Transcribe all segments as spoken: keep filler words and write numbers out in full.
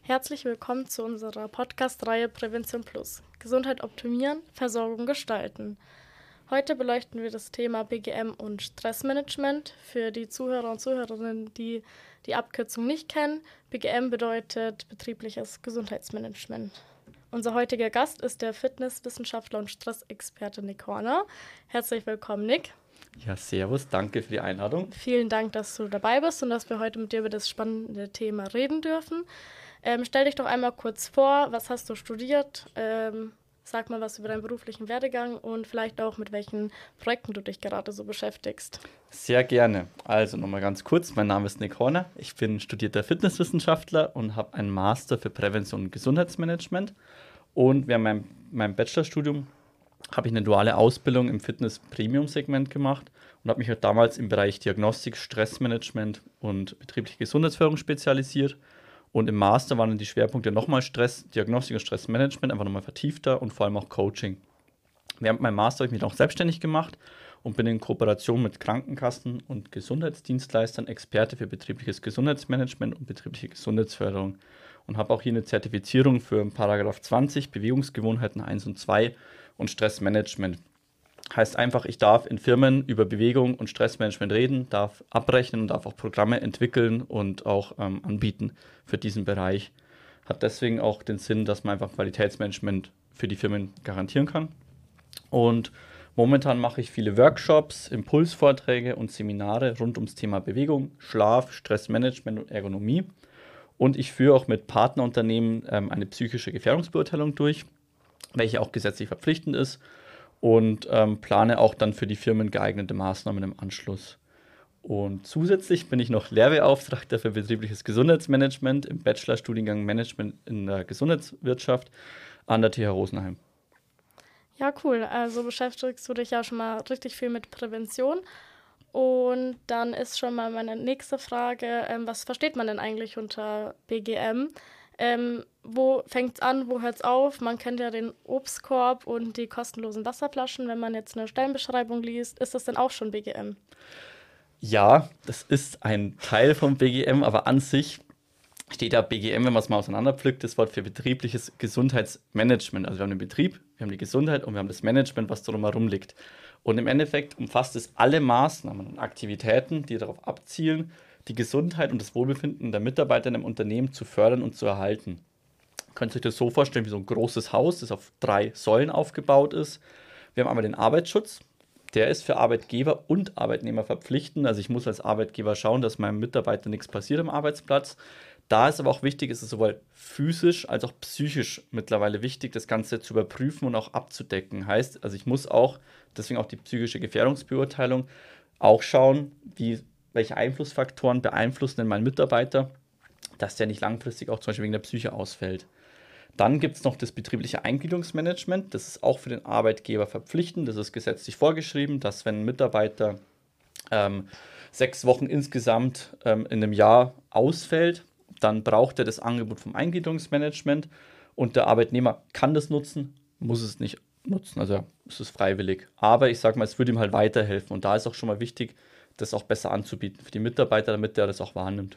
Herzlich willkommen zu unserer Podcast-Reihe Prävention Plus. Gesundheit optimieren, Versorgung gestalten. Heute beleuchten wir das Thema B G M und Stressmanagement. Für die Zuhörer und Zuhörerinnen, die die Abkürzung nicht kennen, B G M bedeutet betriebliches Gesundheitsmanagement. Unser heutiger Gast ist der Fitnesswissenschaftler und Stressexperte Nick Horner. Herzlich willkommen, Nick. Ja, servus, danke für die Einladung. Vielen Dank, dass du dabei bist und dass wir heute mit dir über das spannende Thema reden dürfen. Ähm, stell dich doch einmal kurz vor, was hast du studiert? Ähm, sag mal was über deinen beruflichen Werdegang und vielleicht auch mit welchen Projekten du dich gerade so beschäftigst. Sehr gerne. Also nochmal ganz kurz, mein Name ist Nick Horner. Ich bin studierter Fitnesswissenschaftler und habe einen Master für Prävention und Gesundheitsmanagement. Und während meinem, meinem Bachelorstudium habe ich eine duale Ausbildung im Fitness-Premium-Segment gemacht und habe mich halt damals im Bereich Diagnostik, Stressmanagement und betriebliche Gesundheitsförderung spezialisiert. Und im Master waren dann die Schwerpunkte nochmal Stress, Diagnostik und Stressmanagement, einfach nochmal vertiefter und vor allem auch Coaching. Während meinem Master habe ich mich auch selbstständig gemacht und bin in Kooperation mit Krankenkassen und Gesundheitsdienstleistern Experte für betriebliches Gesundheitsmanagement und betriebliche Gesundheitsförderung und habe auch hier eine Zertifizierung für Paragraph zwanzig, Bewegungsgewohnheiten eins und zwei und Stressmanagement. Heißt einfach, ich darf in Firmen über Bewegung und Stressmanagement reden, darf abrechnen und darf auch Programme entwickeln und auch ähm, anbieten für diesen Bereich. Hat deswegen auch den Sinn, dass man einfach Qualitätsmanagement für die Firmen garantieren kann. Und momentan mache ich viele Workshops, Impulsvorträge und Seminare rund ums Thema Bewegung, Schlaf, Stressmanagement und Ergonomie. Und ich führe auch mit Partnerunternehmen ähm, eine psychische Gefährdungsbeurteilung durch, welche auch gesetzlich verpflichtend ist. Und ähm, plane auch dann für die Firmen geeignete Maßnahmen im Anschluss. Und zusätzlich bin ich noch Lehrbeauftragter für betriebliches Gesundheitsmanagement im Bachelorstudiengang Management in der Gesundheitswirtschaft an der T H Rosenheim. Ja, cool. Also beschäftigst du dich ja schon mal richtig viel mit Prävention. Und dann ist schon mal meine nächste Frage, ähm, was versteht man denn eigentlich unter B G M? Ähm, wo fängt es an, wo hört es auf? Man kennt ja den Obstkorb und die kostenlosen Wasserflaschen. Wenn man jetzt eine Stellenbeschreibung liest, ist das denn auch schon B G M? Ja, das ist ein Teil vom B G M, aber an sich steht ja B G M, wenn man es mal auseinanderpflückt, das Wort für betriebliches Gesundheitsmanagement. Also wir haben den Betrieb, wir haben die Gesundheit und wir haben das Management, was drumherum liegt. Und im Endeffekt umfasst es alle Maßnahmen und Aktivitäten, die darauf abzielen, die Gesundheit und das Wohlbefinden der Mitarbeiter in einem Unternehmen zu fördern und zu erhalten. Ihr könnt euch das so vorstellen wie so ein großes Haus, das auf drei Säulen aufgebaut ist. Wir haben einmal den Arbeitsschutz. Der ist für Arbeitgeber und Arbeitnehmer verpflichtend. Also ich muss als Arbeitgeber schauen, dass meinem Mitarbeiter nichts passiert am Arbeitsplatz. Da ist aber auch wichtig, ist es sowohl physisch als auch psychisch mittlerweile wichtig, das Ganze zu überprüfen und auch abzudecken. Heißt, also ich muss auch, deswegen auch die psychische Gefährdungsbeurteilung, auch schauen, wie, welche Einflussfaktoren beeinflussen denn meinen Mitarbeiter, dass der nicht langfristig auch zum Beispiel wegen der Psyche ausfällt. Dann gibt es noch das betriebliche Eingliederungsmanagement. Das ist auch für den Arbeitgeber verpflichtend. Das ist gesetzlich vorgeschrieben, dass wenn ein Mitarbeiter ähm, sechs Wochen insgesamt ähm, in einem Jahr ausfällt, dann braucht er das Angebot vom Eingliederungsmanagement und der Arbeitnehmer kann das nutzen, muss es nicht nutzen. Also es ist freiwillig. Aber ich sage mal, es würde ihm halt weiterhelfen. Und da ist auch schon mal wichtig, das auch besser anzubieten für die Mitarbeiter, damit der das auch wahrnimmt.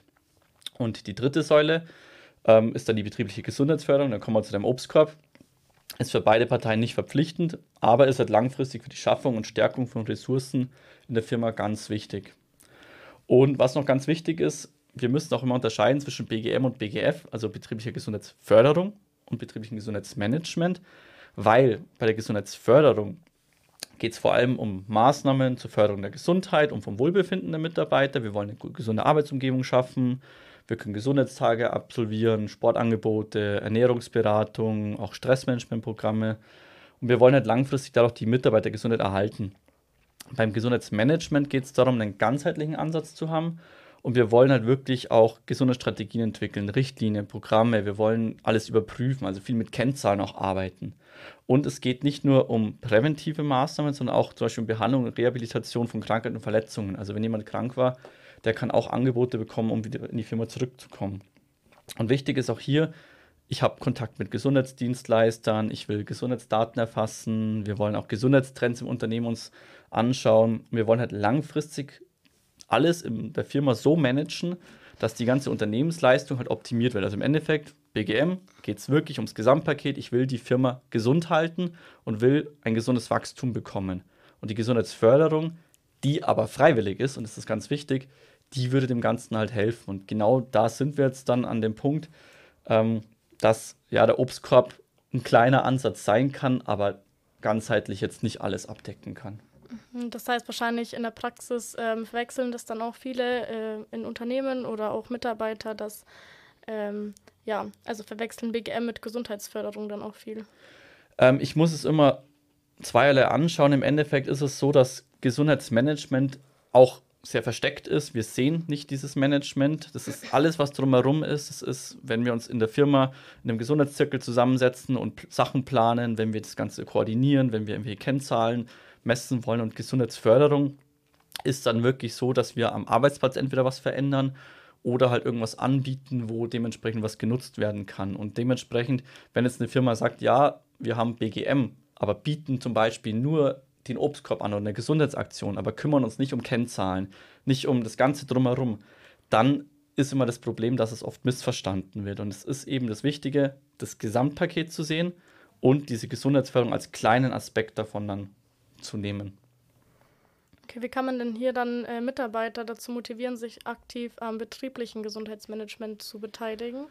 Und die dritte Säule ähm, ist dann die betriebliche Gesundheitsförderung. Dann kommen wir zu dem Obstkorb. Ist für beide Parteien nicht verpflichtend, aber ist halt langfristig für die Schaffung und Stärkung von Ressourcen in der Firma ganz wichtig. Und was noch ganz wichtig ist, wir müssen auch immer unterscheiden zwischen B G M und B G F, also betrieblicher Gesundheitsförderung und betrieblichem Gesundheitsmanagement, weil bei der Gesundheitsförderung geht es vor allem um Maßnahmen zur Förderung der Gesundheit und vom Wohlbefinden der Mitarbeiter. Wir wollen eine gesunde Arbeitsumgebung schaffen, wir können Gesundheitstage absolvieren, Sportangebote, Ernährungsberatung, auch Stressmanagementprogramme und wir wollen halt langfristig dadurch die Mitarbeitergesundheit erhalten. Beim Gesundheitsmanagement geht es darum, einen ganzheitlichen Ansatz zu haben. Und wir wollen halt wirklich auch gesunde Strategien entwickeln, Richtlinien, Programme. Wir wollen alles überprüfen, also viel mit Kennzahlen auch arbeiten. Und es geht nicht nur um präventive Maßnahmen, sondern auch zum Beispiel um Behandlung und Rehabilitation von Krankheiten und Verletzungen. Also wenn jemand krank war, der kann auch Angebote bekommen, um wieder in die Firma zurückzukommen. Und wichtig ist auch hier, ich habe Kontakt mit Gesundheitsdienstleistern, ich will Gesundheitsdaten erfassen, wir wollen auch Gesundheitstrends im Unternehmen uns anschauen. Wir wollen halt langfristig alles in der Firma so managen, dass die ganze Unternehmensleistung halt optimiert wird. Also im Endeffekt, B G M geht es wirklich ums Gesamtpaket. Ich will die Firma gesund halten und will ein gesundes Wachstum bekommen. Und die Gesundheitsförderung, die aber freiwillig ist, und das ist ganz wichtig, die würde dem Ganzen halt helfen. Und genau da sind wir jetzt dann an dem Punkt, ähm, dass ja der Obstkorb ein kleiner Ansatz sein kann, aber ganzheitlich jetzt nicht alles abdecken kann. Das heißt wahrscheinlich in der Praxis ähm, verwechseln das dann auch viele äh, in Unternehmen oder auch Mitarbeiter, dass ähm, ja, also verwechseln B G M mit Gesundheitsförderung dann auch viel. Ähm, ich muss es immer zweierlei anschauen. Im Endeffekt ist es so, dass Gesundheitsmanagement auch sehr versteckt ist. Wir sehen nicht dieses Management. Das ist alles, was drumherum ist. Das ist, wenn wir uns in der Firma in einem Gesundheitszirkel zusammensetzen und p- Sachen planen, wenn wir das Ganze koordinieren, wenn wir irgendwelche Kennzahlen messen wollen. Und Gesundheitsförderung ist dann wirklich so, dass wir am Arbeitsplatz entweder was verändern oder halt irgendwas anbieten, wo dementsprechend was genutzt werden kann. Und dementsprechend, wenn jetzt eine Firma sagt, ja, wir haben B G M, aber bieten zum Beispiel nur den Obstkorb an oder eine Gesundheitsaktion, aber kümmern uns nicht um Kennzahlen, nicht um das Ganze drumherum, dann ist immer das Problem, dass es oft missverstanden wird. Und es ist eben das Wichtige, das Gesamtpaket zu sehen und diese Gesundheitsförderung als kleinen Aspekt davon dann zu nehmen. Okay, wie kann man denn hier dann äh, Mitarbeiter dazu motivieren, sich aktiv am betrieblichen Gesundheitsmanagement zu beteiligen?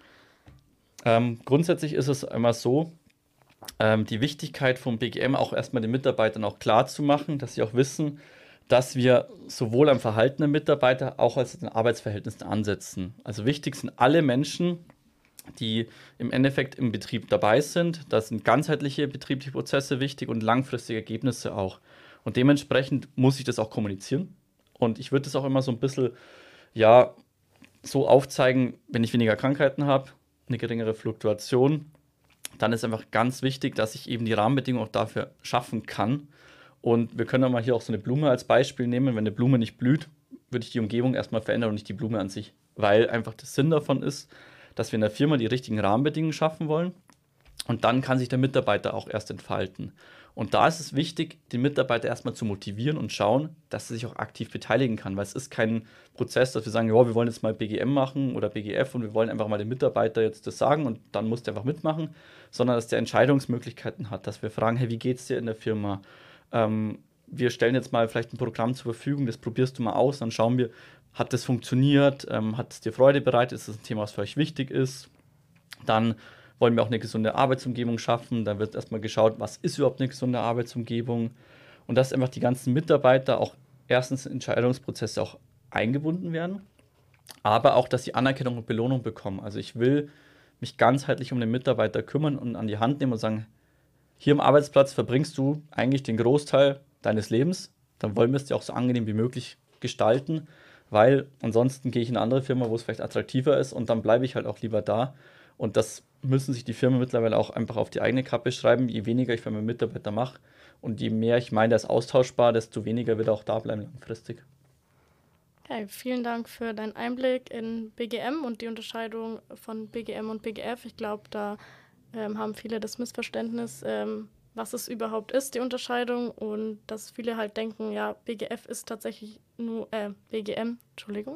Ähm, grundsätzlich ist es immer so, ähm, die Wichtigkeit vom B G M auch erstmal den Mitarbeitern auch klar zu machen, dass sie auch wissen, dass wir sowohl am Verhalten der Mitarbeiter auch als den Arbeitsverhältnissen ansetzen. Also wichtig sind alle Menschen, die im Endeffekt im Betrieb dabei sind. Da sind ganzheitliche betriebliche Prozesse wichtig und langfristige Ergebnisse auch. Und dementsprechend muss ich das auch kommunizieren. Und ich würde das auch immer so ein bisschen, ja, so aufzeigen, wenn ich weniger Krankheiten habe, eine geringere Fluktuation, dann ist einfach ganz wichtig, dass ich eben die Rahmenbedingungen auch dafür schaffen kann. Und wir können auch mal hier auch so eine Blume als Beispiel nehmen. Wenn eine Blume nicht blüht, würde ich die Umgebung erstmal verändern und nicht die Blume an sich. Weil einfach der Sinn davon ist, dass wir in der Firma die richtigen Rahmenbedingungen schaffen wollen. Und dann kann sich der Mitarbeiter auch erst entfalten. Und da ist es wichtig, den Mitarbeiter erstmal zu motivieren und schauen, dass er sich auch aktiv beteiligen kann. Weil es ist kein Prozess, dass wir sagen, ja, wir wollen jetzt mal B G M machen oder B G F und wir wollen einfach mal dem Mitarbeiter jetzt das sagen und dann muss der einfach mitmachen, sondern dass der Entscheidungsmöglichkeiten hat, dass wir fragen, hey, wie geht's dir in der Firma? Ähm, wir stellen jetzt mal vielleicht ein Programm zur Verfügung, das probierst du mal aus, dann schauen wir, hat das funktioniert, ähm, hat es dir Freude bereitet, ist das ein Thema, was für euch wichtig ist? Dann wollen wir auch eine gesunde Arbeitsumgebung schaffen. Da wird erstmal geschaut, was ist überhaupt eine gesunde Arbeitsumgebung. Und dass einfach die ganzen Mitarbeiter auch erstens in Entscheidungsprozesse auch eingebunden werden, aber auch, dass sie Anerkennung und Belohnung bekommen. Also ich will mich ganzheitlich um den Mitarbeiter kümmern und an die Hand nehmen und sagen, hier am Arbeitsplatz verbringst du eigentlich den Großteil deines Lebens. Dann wollen wir es dir auch so angenehm wie möglich gestalten, weil ansonsten gehe ich in eine andere Firma, wo es vielleicht attraktiver ist und dann bleibe ich halt auch lieber da. Und das müssen sich die Firmen mittlerweile auch einfach auf die eigene Kappe schreiben. Je weniger ich für meinen Mitarbeiter mache und je mehr ich meine, der ist austauschbar, desto weniger wird er auch da bleiben langfristig. Okay, vielen Dank für deinen Einblick in B G M und die Unterscheidung von B G M und B G F. Ich glaube, da ähm, haben viele das Missverständnis, ähm, was es überhaupt ist, die Unterscheidung, und dass viele halt denken, ja, B G F ist tatsächlich nur, äh, B G M, Entschuldigung,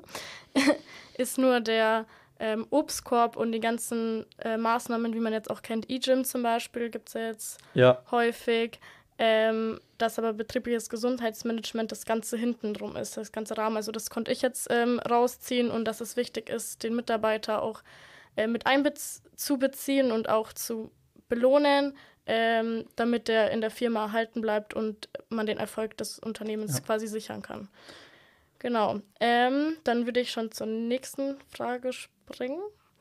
ist nur der ähm, Obstkorb und die ganzen äh, Maßnahmen, wie man jetzt auch kennt, E-Gym zum Beispiel, gibt es ja jetzt Ja, häufig, ähm, dass aber betriebliches Gesundheitsmanagement das Ganze hinten drum ist, das ganze Rahmen. Also das konnte ich jetzt ähm, rausziehen, und dass es wichtig ist, den Mitarbeiter auch äh, mit einzubeziehen und auch zu belohnen, ähm, damit der in der Firma erhalten bleibt und man den Erfolg des Unternehmens ja. quasi sichern kann. Genau. Ähm, dann würde ich schon zur nächsten Frage springen.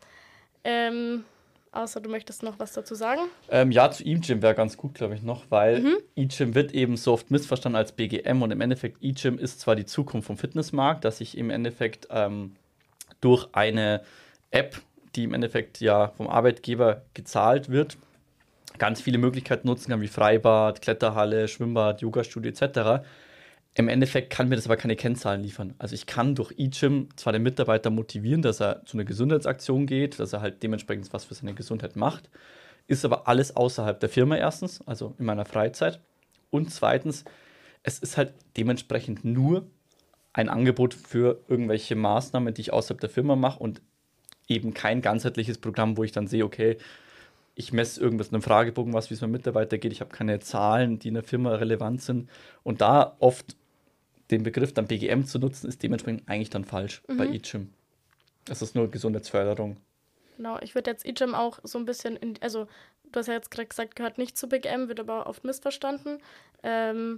Ähm, außer du möchtest noch was dazu sagen. Ähm, ja, zu E-Gym wäre ganz gut, glaube ich, noch, weil Mhm. E-Gym wird eben so oft missverstanden als B G M und im Endeffekt E-Gym ist zwar die Zukunft vom Fitnessmarkt, dass ich im Endeffekt ähm, durch eine App, die im Endeffekt ja vom Arbeitgeber gezahlt wird, ganz viele Möglichkeiten nutzen kann, wie Freibad, Kletterhalle, Schwimmbad, Yogastudio et cetera. Im Endeffekt kann mir das aber keine Kennzahlen liefern. Also ich kann durch E-Gym zwar den Mitarbeiter motivieren, dass er zu einer Gesundheitsaktion geht, dass er halt dementsprechend was für seine Gesundheit macht, ist aber alles außerhalb der Firma erstens, also in meiner Freizeit. Und zweitens, es ist halt dementsprechend nur ein Angebot für irgendwelche Maßnahmen, die ich außerhalb der Firma mache. Und eben kein ganzheitliches Programm, wo ich dann sehe, okay, ich messe irgendwas in einem Fragebogen, was wie es meinem Mitarbeiter geht, ich habe keine Zahlen, die in der Firma relevant sind. Und da oft den Begriff dann B G M zu nutzen, ist dementsprechend eigentlich dann falsch mhm. bei eGym. Das ist nur Gesundheitsförderung. Genau, ich würde jetzt eGym auch so ein bisschen, in, also du hast ja jetzt gerade gesagt, gehört nicht zu B G M, wird aber oft missverstanden. Ähm,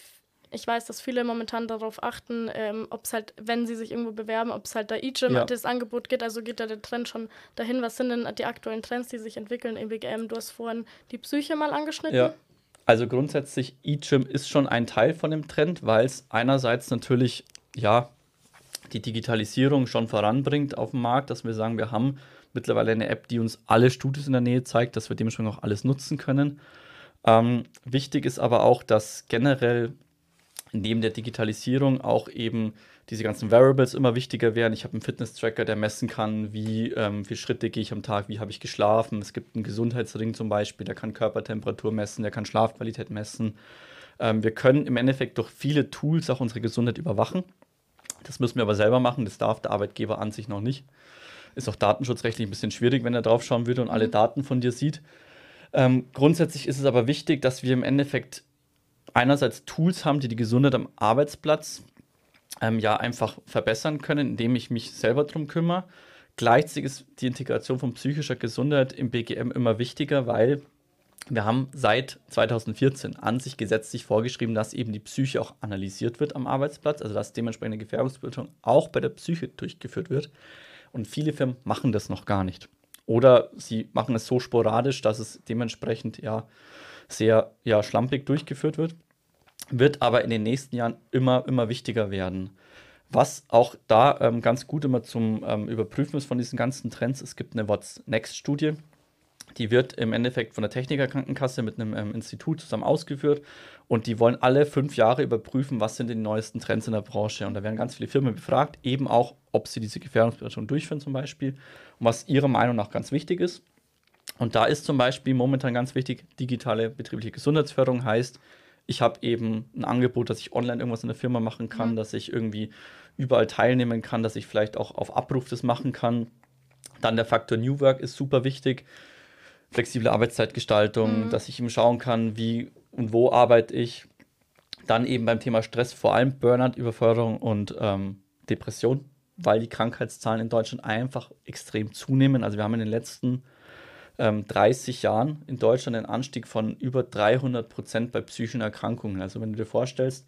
ich weiß, dass viele momentan darauf achten, ähm, ob es halt, wenn sie sich irgendwo bewerben, ob es halt da eGym ja. das Angebot gibt, also geht da der Trend schon dahin. Was sind denn die aktuellen Trends, die sich entwickeln im B G M? Du hast vorhin die Psyche mal angeschnitten. Ja, also grundsätzlich eGym ist schon ein Teil von dem Trend, weil es einerseits natürlich, ja, die Digitalisierung schon voranbringt auf dem Markt, dass wir sagen, wir haben mittlerweile eine App, die uns alle Studios in der Nähe zeigt, dass wir dementsprechend auch alles nutzen können. Ähm, wichtig ist aber auch, dass generell neben der Digitalisierung auch eben diese ganzen Variables immer wichtiger werden. Ich habe einen Fitness-Tracker, der messen kann, wie ähm, viele Schritte gehe ich am Tag, wie habe ich geschlafen. Es gibt einen Gesundheitsring zum Beispiel, der kann Körpertemperatur messen, der kann Schlafqualität messen. Ähm, wir können im Endeffekt durch viele Tools auch unsere Gesundheit überwachen. Das müssen wir aber selber machen, das darf der Arbeitgeber an sich noch nicht. Ist auch datenschutzrechtlich ein bisschen schwierig, wenn er drauf schauen würde und mhm. alle Daten von dir sieht. Ähm, grundsätzlich ist es aber wichtig, dass wir im Endeffekt einerseits Tools haben, die die Gesundheit am Arbeitsplatz ähm, ja einfach verbessern können, indem ich mich selber drum kümmere. Gleichzeitig ist die Integration von psychischer Gesundheit im B G M immer wichtiger, weil wir haben seit zweitausendvierzehn an sich gesetzlich vorgeschrieben, dass eben die Psyche auch analysiert wird am Arbeitsplatz, also dass dementsprechend eine Gefährdungsbeurteilung auch bei der Psyche durchgeführt wird. Und viele Firmen machen das noch gar nicht. Oder sie machen es so sporadisch, dass es dementsprechend ja sehr ja, schlampig durchgeführt wird, wird aber in den nächsten Jahren immer, immer wichtiger werden. Was auch da ähm, ganz gut immer zum ähm, Überprüfen ist von diesen ganzen Trends, es gibt eine What's Next-Studie, die wird im Endeffekt von der Technikerkrankenkasse mit einem ähm, Institut zusammen ausgeführt und die wollen alle fünf Jahre überprüfen, was sind die neuesten Trends in der Branche. Und da werden ganz viele Firmen befragt, eben auch, ob sie diese Gefährdungsbeurteilung durchführen zum Beispiel und was ihrer Meinung nach ganz wichtig ist. Und da ist zum Beispiel momentan ganz wichtig, digitale betriebliche Gesundheitsförderung heißt, ich habe eben ein Angebot, dass ich online irgendwas in der Firma machen kann, mhm. dass ich irgendwie überall teilnehmen kann, dass ich vielleicht auch auf Abruf das machen kann. Dann der Faktor New Work ist super wichtig. Flexible Arbeitszeitgestaltung, mhm. dass ich eben schauen kann, wie und wo arbeite ich. Dann eben beim Thema Stress vor allem Burnout, Überforderung und ähm, Depression, weil die Krankheitszahlen in Deutschland einfach extrem zunehmen. Also wir haben in den letzten ähm, dreißig Jahren in Deutschland einen Anstieg von über dreihundert Prozent bei psychischen Erkrankungen. Also wenn du dir vorstellst,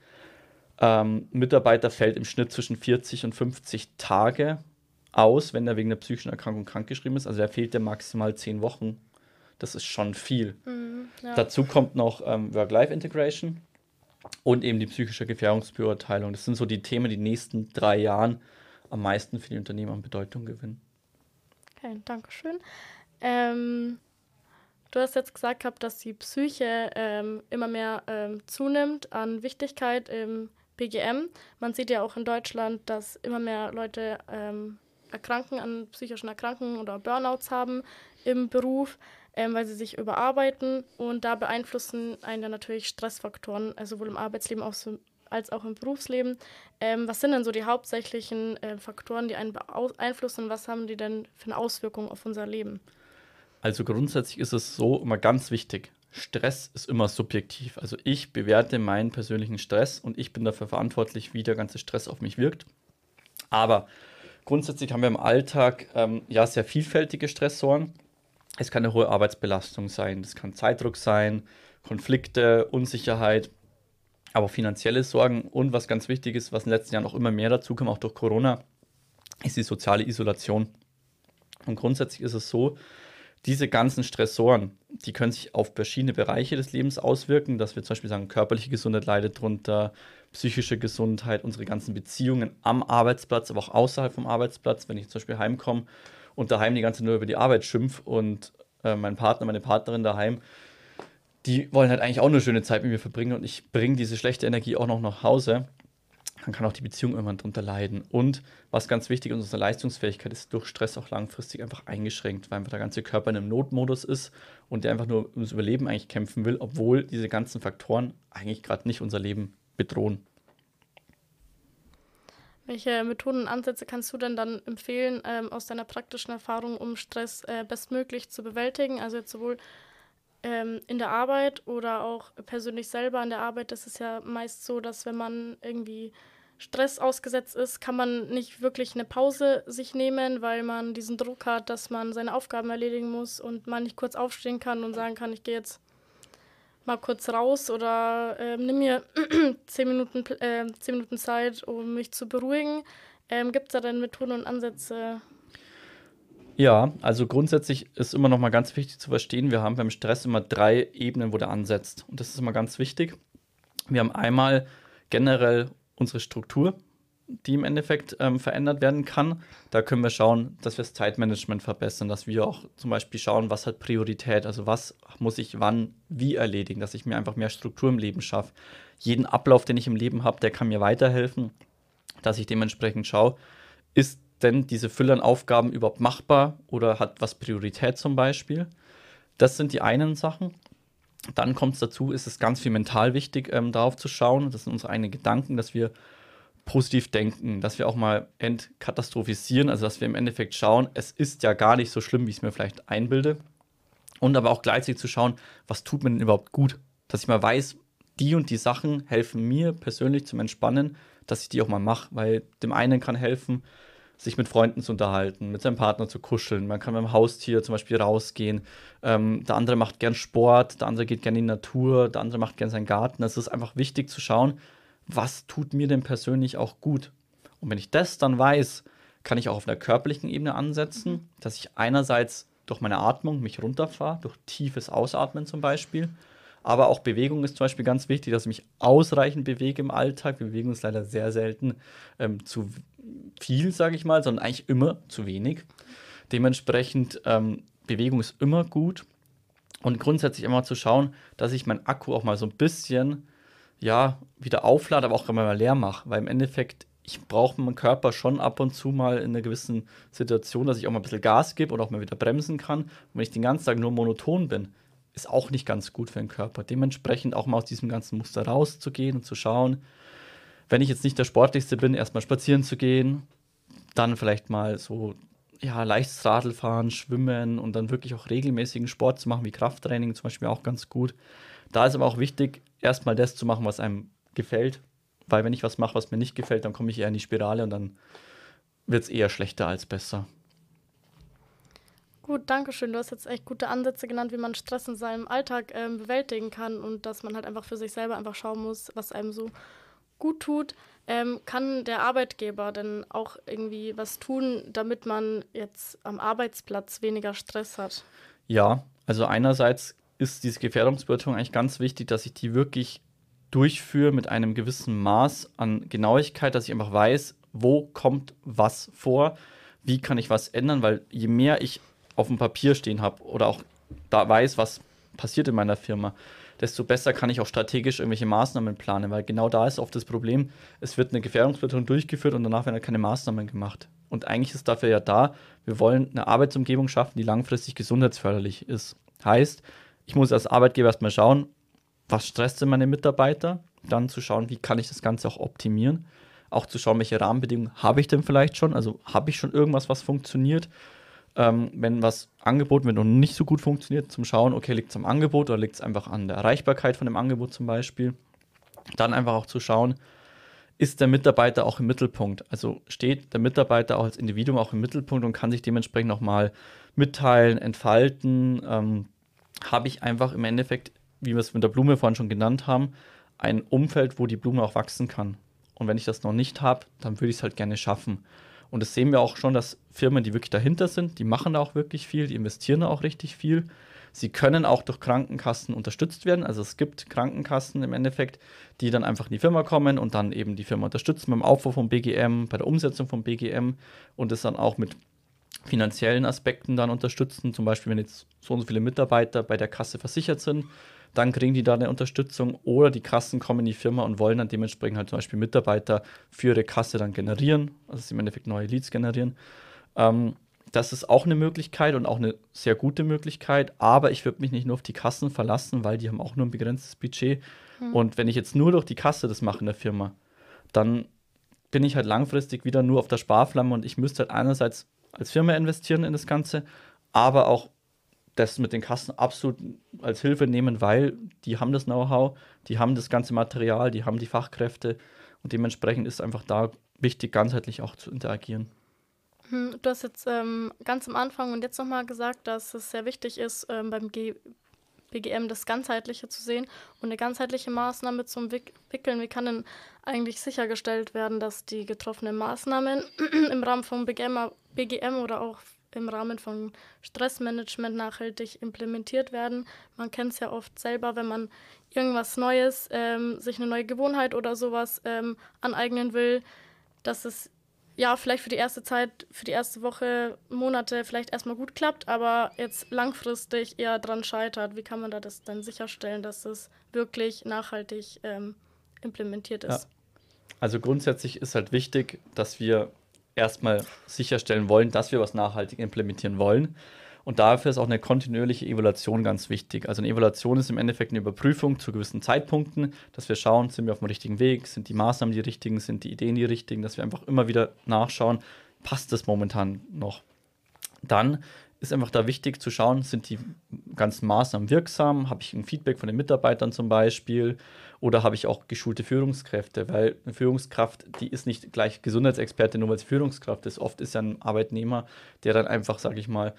ähm, ein Mitarbeiter fällt im Schnitt zwischen vierzig und fünfzig Tage aus, wenn er wegen einer psychischen Erkrankung krankgeschrieben ist. Also er fehlt ja maximal zehn Wochen. Das ist schon viel. Mhm, ja. Dazu kommt noch ähm, Work-Life-Integration und eben die psychische Gefährdungsbeurteilung. Das sind so die Themen, die in den nächsten drei Jahren am meisten für die Unternehmen an Bedeutung gewinnen. Okay, danke schön. Ähm, du hast jetzt gesagt gehabt, dass die Psyche ähm, immer mehr ähm, zunimmt an Wichtigkeit im B G M. Man sieht ja auch in Deutschland, dass immer mehr Leute ähm, erkranken an psychischen Erkrankungen oder Burnouts haben im Beruf, ähm, weil sie sich überarbeiten. Und da beeinflussen einen ja natürlich Stressfaktoren, also sowohl im Arbeitsleben auch so, als auch im Berufsleben. Ähm, was sind denn so die hauptsächlichen äh, Faktoren, die einen beeinflussen? Was haben die denn für eine Auswirkung auf unser Leben? Also grundsätzlich ist es so immer ganz wichtig. Stress ist immer subjektiv. Also ich bewerte meinen persönlichen Stress und ich bin dafür verantwortlich, wie der ganze Stress auf mich wirkt. Aber grundsätzlich haben wir im Alltag ähm, ja sehr vielfältige Stressoren. Es kann eine hohe Arbeitsbelastung sein, es kann Zeitdruck sein, Konflikte, Unsicherheit, aber auch finanzielle Sorgen und was ganz wichtig ist, was in den letzten Jahren auch immer mehr dazu kam, auch durch Corona, ist die soziale Isolation. Und grundsätzlich ist es so, diese ganzen Stressoren, die können sich auf verschiedene Bereiche des Lebens auswirken, dass wir zum Beispiel sagen, körperliche Gesundheit leidet darunter, psychische Gesundheit, unsere ganzen Beziehungen am Arbeitsplatz, aber auch außerhalb vom Arbeitsplatz, wenn ich zum Beispiel heimkomme und daheim die ganze Zeit nur über die Arbeit schimpf und äh, mein Partner, meine Partnerin daheim, die wollen halt eigentlich auch eine schöne Zeit mit mir verbringen und ich bringe diese schlechte Energie auch noch nach Hause, dann kann auch die Beziehung irgendwann darunter leiden. Und was ganz wichtig ist, unsere Leistungsfähigkeit ist durch Stress auch langfristig einfach eingeschränkt, weil einfach der ganze Körper in einem Notmodus ist und der einfach nur ums Überleben eigentlich kämpfen will, obwohl diese ganzen Faktoren eigentlich gerade nicht unser Leben bedrohen. Welche Methoden und Ansätze kannst du denn dann empfehlen ähm, aus deiner praktischen Erfahrung, um Stress äh, bestmöglich zu bewältigen? Also jetzt sowohl ähm, in der Arbeit oder auch persönlich selber an der Arbeit. Das ist ja meist so, dass wenn man irgendwie Stress ausgesetzt ist, kann man nicht wirklich eine Pause sich nehmen, weil man diesen Druck hat, dass man seine Aufgaben erledigen muss und man nicht kurz aufstehen kann und sagen kann, ich gehe jetzt mal kurz raus oder ähm, nimm mir zehn Minuten, äh, zehn Minuten Zeit, um mich zu beruhigen. Ähm, Gibt es da denn Methoden und Ansätze? Ja, also grundsätzlich ist immer noch mal ganz wichtig zu verstehen, wir haben beim Stress immer drei Ebenen, wo der ansetzt. Und das ist immer ganz wichtig. Wir haben einmal generell unsere Struktur, die im Endeffekt ähm, verändert werden kann. Da können wir schauen, dass wir das Zeitmanagement verbessern, dass wir auch zum Beispiel schauen, was hat Priorität, also was muss ich wann wie erledigen, dass ich mir einfach mehr Struktur im Leben schaffe. Jeden Ablauf, den ich im Leben habe, der kann mir weiterhelfen, dass ich dementsprechend schaue, ist denn diese Fülle an Aufgaben überhaupt machbar oder hat was Priorität zum Beispiel. Das sind die einen Sachen. Dann kommt es dazu, ist es ganz viel mental wichtig, ähm, darauf zu schauen. Das sind unsere eigenen Gedanken, dass wir positiv denken, dass wir auch mal entkatastrophisieren, also dass wir im Endeffekt schauen, es ist ja gar nicht so schlimm, wie ich es mir vielleicht einbilde. Und aber auch gleichzeitig zu schauen, was tut mir denn überhaupt gut? Dass ich mal weiß, die und die Sachen helfen mir persönlich zum Entspannen, dass ich die auch mal mache, weil dem einen kann helfen, sich mit Freunden zu unterhalten, mit seinem Partner zu kuscheln. Man kann mit dem Haustier zum Beispiel rausgehen. Ähm, der andere macht gern Sport, der andere geht gerne in die Natur, der andere macht gern seinen Garten. Es ist einfach wichtig zu schauen, was tut mir denn persönlich auch gut. Und wenn ich das dann weiß, kann ich auch auf einer körperlichen Ebene ansetzen, dass ich einerseits durch meine Atmung mich runterfahre, durch tiefes Ausatmen zum Beispiel. Aber auch Bewegung ist zum Beispiel ganz wichtig, dass ich mich ausreichend bewege im Alltag. Wir bewegen uns leider sehr selten ähm, zu viel, sage ich mal, sondern eigentlich immer zu wenig. Dementsprechend, ähm, Bewegung ist immer gut. Und grundsätzlich immer zu schauen, dass ich meinen Akku auch mal so ein bisschen, ja, wieder auflade, aber auch mal leer mache. Weil im Endeffekt, ich brauche meinen Körper schon ab und zu mal in einer gewissen Situation, dass ich auch mal ein bisschen Gas gebe und auch mal wieder bremsen kann. Und wenn ich den ganzen Tag nur monoton bin, ist auch nicht ganz gut für den Körper. Dementsprechend auch mal aus diesem ganzen Muster rauszugehen und zu schauen, wenn ich jetzt nicht der Sportlichste bin, erstmal spazieren zu gehen, dann vielleicht mal so, ja, leichtes Radlfahren, Schwimmen und dann wirklich auch regelmäßigen Sport zu machen, wie Krafttraining zum Beispiel auch ganz gut. Da ist aber auch wichtig, erstmal das zu machen, was einem gefällt, weil wenn ich was mache, was mir nicht gefällt, dann komme ich eher in die Spirale und dann wird es eher schlechter als besser. Gut, danke schön. Du hast jetzt echt gute Ansätze genannt, wie man Stress in seinem Alltag ähm, bewältigen kann und dass man halt einfach für sich selber einfach schauen muss, was einem so gut tut. Ähm, kann der Arbeitgeber denn auch irgendwie was tun, damit man jetzt am Arbeitsplatz weniger Stress hat? Ja, also einerseits ist diese Gefährdungsbeurteilung eigentlich ganz wichtig, dass ich die wirklich durchführe mit einem gewissen Maß an Genauigkeit, dass ich einfach weiß, wo kommt was vor, wie kann ich was ändern, weil je mehr ich auf dem Papier stehen habe oder auch da weiß, was passiert in meiner Firma, desto besser kann ich auch strategisch irgendwelche Maßnahmen planen, weil genau da ist oft das Problem, es wird eine Gefährdungsbeurteilung durchgeführt und danach werden keine Maßnahmen gemacht. Und eigentlich ist dafür ja da, wir wollen eine Arbeitsumgebung schaffen, die langfristig gesundheitsförderlich ist. Heißt, ich muss als Arbeitgeber erstmal schauen, was stresst denn meine Mitarbeiter, dann zu schauen, wie kann ich das Ganze auch optimieren, auch zu schauen, welche Rahmenbedingungen habe ich denn vielleicht schon, also habe ich schon irgendwas, was funktioniert. Ähm, wenn was angeboten wird und nicht so gut funktioniert, zum Schauen, okay, liegt es am Angebot oder liegt es einfach an der Erreichbarkeit von dem Angebot zum Beispiel. Dann einfach auch zu schauen, ist der Mitarbeiter auch im Mittelpunkt? Also steht der Mitarbeiter auch als Individuum auch im Mittelpunkt und kann sich dementsprechend auch mal mitteilen, entfalten. Ähm, habe ich einfach im Endeffekt, wie wir es mit der Blume vorhin schon genannt haben, ein Umfeld, wo die Blume auch wachsen kann. Und wenn ich das noch nicht habe, dann würde ich es halt gerne schaffen. Und das sehen wir auch schon, dass Firmen, die wirklich dahinter sind, die machen da auch wirklich viel, die investieren da auch richtig viel. Sie können auch durch Krankenkassen unterstützt werden. Also es gibt Krankenkassen im Endeffekt, die dann einfach in die Firma kommen und dann eben die Firma unterstützen beim Aufbau vom B G M, bei der Umsetzung vom B G M und es dann auch mit finanziellen Aspekten dann unterstützen. Zum Beispiel, wenn jetzt so und so viele Mitarbeiter bei der Kasse versichert sind, dann kriegen die da eine Unterstützung oder die Kassen kommen in die Firma und wollen dann dementsprechend halt zum Beispiel Mitarbeiter für ihre Kasse dann generieren, also im Endeffekt neue Leads generieren. Ähm, das ist auch eine Möglichkeit und auch eine sehr gute Möglichkeit, aber ich würde mich nicht nur auf die Kassen verlassen, weil die haben auch nur ein begrenztes Budget. Mhm. Und wenn ich jetzt nur durch die Kasse das mache in der Firma, dann bin ich halt langfristig wieder nur auf der Sparflamme und ich müsste halt einerseits als Firma investieren in das Ganze, aber auch das mit den Kassen absolut als Hilfe nehmen, weil die haben das Know-how, die haben das ganze Material, die haben die Fachkräfte und dementsprechend ist einfach da wichtig, ganzheitlich auch zu interagieren. Hm, Du hast jetzt ähm, ganz am Anfang und jetzt nochmal gesagt, dass es sehr wichtig ist, ähm, beim G B G M das Ganzheitliche zu sehen und eine ganzheitliche Maßnahme zu entwickeln. Wie kann denn eigentlich sichergestellt werden, dass die getroffenen Maßnahmen im Rahmen von B G M, B G M oder auch im Rahmen von Stressmanagement nachhaltig implementiert werden? Man kennt es ja oft selber, wenn man irgendwas Neues, ähm, sich eine neue Gewohnheit oder sowas ähm, aneignen will, dass es ja vielleicht für die erste Zeit, für die erste Woche, Monate vielleicht erstmal gut klappt, aber jetzt langfristig eher dran scheitert. Wie kann man da das dann sicherstellen, dass es wirklich nachhaltig ähm, implementiert Ja. ist? Also grundsätzlich ist halt wichtig, dass wir erstmal sicherstellen wollen, dass wir was nachhaltig implementieren wollen. Und dafür ist auch eine kontinuierliche Evaluation ganz wichtig. Also eine Evaluation ist im Endeffekt eine Überprüfung zu gewissen Zeitpunkten, dass wir schauen, sind wir auf dem richtigen Weg, sind die Maßnahmen die richtigen, sind die Ideen die richtigen, dass wir einfach immer wieder nachschauen, passt das momentan noch. Dann ist einfach da wichtig zu schauen, sind die ganzen Maßnahmen wirksam, habe ich ein Feedback von den Mitarbeitern zum Beispiel oder habe ich auch geschulte Führungskräfte, weil eine Führungskraft, die ist nicht gleich Gesundheitsexperte, nur weil es Führungskraft ist. Oft ist ja ein Arbeitnehmer, der dann einfach, sage ich mal,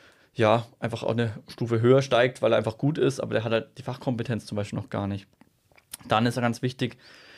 ja, einfach auch eine Stufe höher steigt, weil er einfach gut ist, aber der hat halt die Fachkompetenz zum Beispiel noch gar nicht. Dann ist ja ganz wichtig,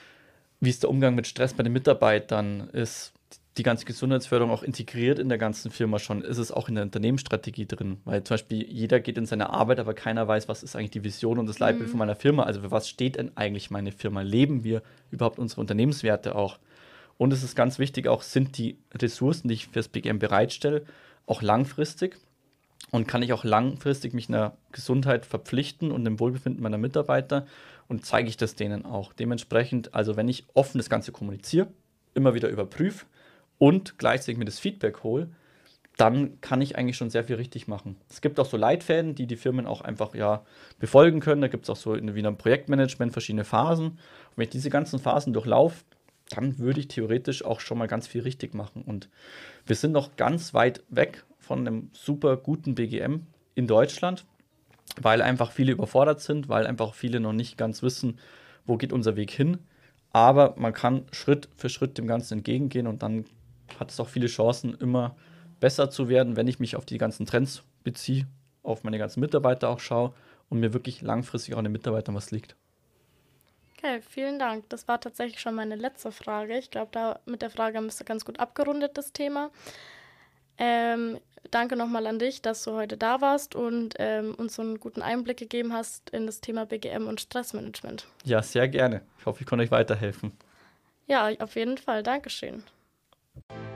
wie ist der Umgang mit Stress bei den Mitarbeitern? Ist die ganze Gesundheitsförderung auch integriert in der ganzen Firma schon? Ist es auch in der Unternehmensstrategie drin? Weil zum Beispiel jeder geht in seine Arbeit, aber keiner weiß, was ist eigentlich die Vision und das Leitbild von meiner Firma. Also für was steht denn eigentlich meine Firma? Leben wir überhaupt unsere Unternehmenswerte auch? Und es ist ganz wichtig auch, sind die Ressourcen, die ich fürs B G M bereitstelle, auch langfristig? Und kann ich auch langfristig mich einer Gesundheit verpflichten und dem Wohlbefinden meiner Mitarbeiter und zeige ich das denen auch. Dementsprechend, also wenn ich offen das Ganze kommuniziere, immer wieder überprüfe und gleichzeitig mir das Feedback hole, dann kann ich eigentlich schon sehr viel richtig machen. Es gibt auch so Leitfäden, die die Firmen auch einfach ja befolgen können. Da gibt es auch so in, wie einem Projektmanagement verschiedene Phasen. Und wenn ich diese ganzen Phasen durchlaufe, dann würde ich theoretisch auch schon mal ganz viel richtig machen. Und wir sind noch ganz weit weg von einem super guten B G M in Deutschland, weil einfach viele überfordert sind, weil einfach viele noch nicht ganz wissen, wo geht unser Weg hin. Aber man kann Schritt für Schritt dem Ganzen entgegengehen und dann hat es auch viele Chancen, immer besser zu werden, wenn ich mich auf die ganzen Trends beziehe, auf meine ganzen Mitarbeiter auch schaue und mir wirklich langfristig auch an den Mitarbeitern was liegt. Okay, vielen Dank. Das war tatsächlich schon meine letzte Frage. Ich glaube, da mit der Frage haben wir es ganz gut abgerundet, das Thema. Ähm, danke nochmal an dich, dass du heute da warst und ähm, uns so einen guten Einblick gegeben hast in das Thema B G M und Stressmanagement. Ja, sehr gerne. Ich hoffe, ich konnte euch weiterhelfen. Ja, auf jeden Fall. Dankeschön.